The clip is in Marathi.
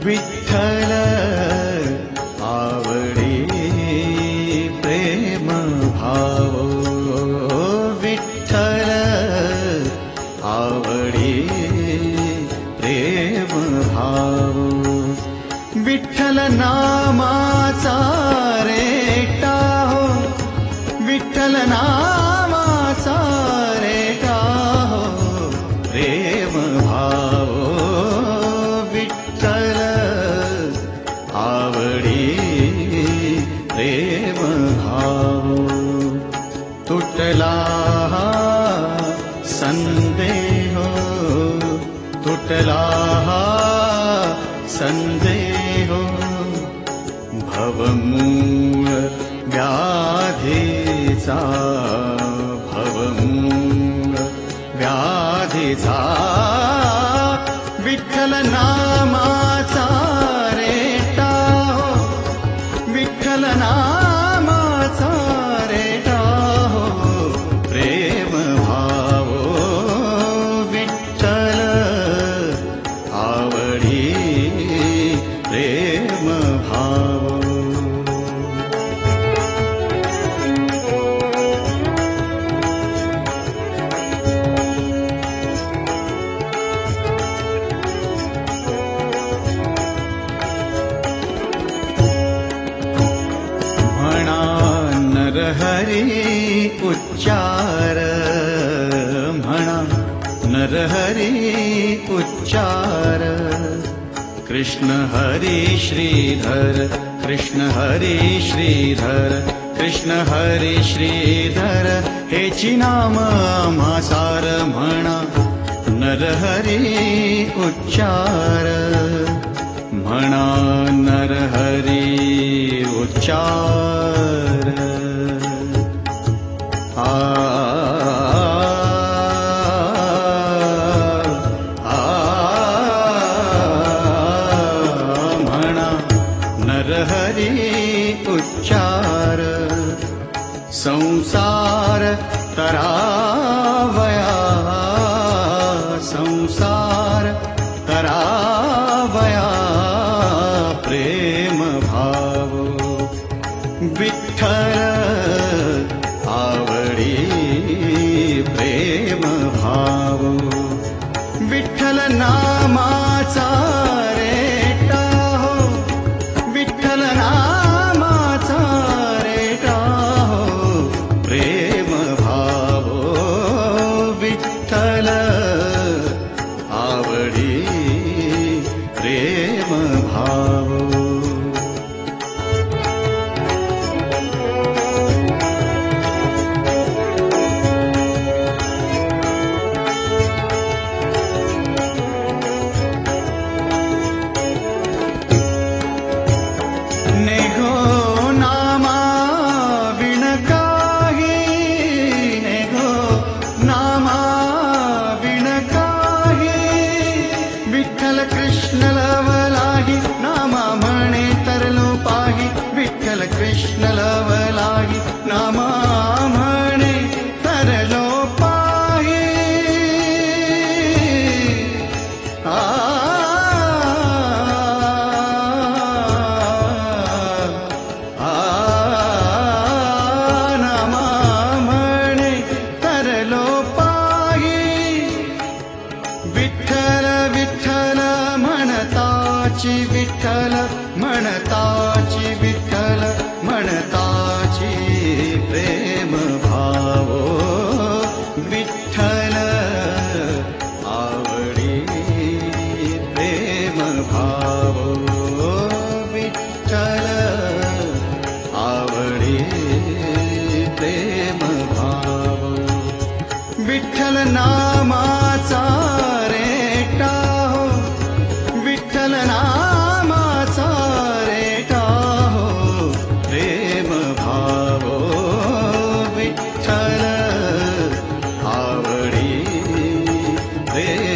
विठ्ठल आवडी प्रेम भाव, विठ्ठल आवडी प्रेम भाव, विठ्ठल नामाचा रेटा हो, विठ्ठल नामाचा रेटा हो प्रेम भाव, विठ्ठल आवडी प्रेम भाव. तुटला संदेह, तुटला संदेह, भवमूळ व्याधीचा, भवमूळ व्याधीचा, विठ्ठल नामाचा रेटा हो, विठ्ठल नामाचा रेटा हो प्रेम भाव, विठ्ठल आवडी प्रेम भाव. नरहरी उच्चार, म्हणा नरहरी उच्चार, कृष्ण हरी श्रीधर, कृष्ण हरी श्रीधर, कृष्ण हरी श्रीधर हेची नाम आम्हा सार. म्हणा नरहरी उच्चार, म्हणा नरहरी उच्चार. आ म्हणा नरहरी उच्चार, संसार तरावया, संसार तरावया प्रेम भाव, विठ्ठल आवडी प्रेम भाव, विठ्ठल नामाचा रेटा हो, विठ्ठल नामाचा रेटा हो प्रेम भाव, विठ्ठल आवडी प्रेम भाव. विठ्ठल कृष्ण लवलाही, नामा म्हणे तरलो पाही, विठ्ठल कृष्ण लवलाही, नामा म्हणे तरलो पाही. आ नामा म्हणे तरलो पाही, विठ्ठल विठ्ठल म्हणताची, विठ्ठल म्हणताची, विठ्ठल म्हणताची प्रेम भाव, विठ्ठल आवडी प्रेम भाव, विठ्ठल आवडी प्रेम भाव, विठ्ठल नामाचा रेटा हो, विठ्ठल नामाचा रेटा हो प्रेम भाव, विठ्ठल आवडी प्रेम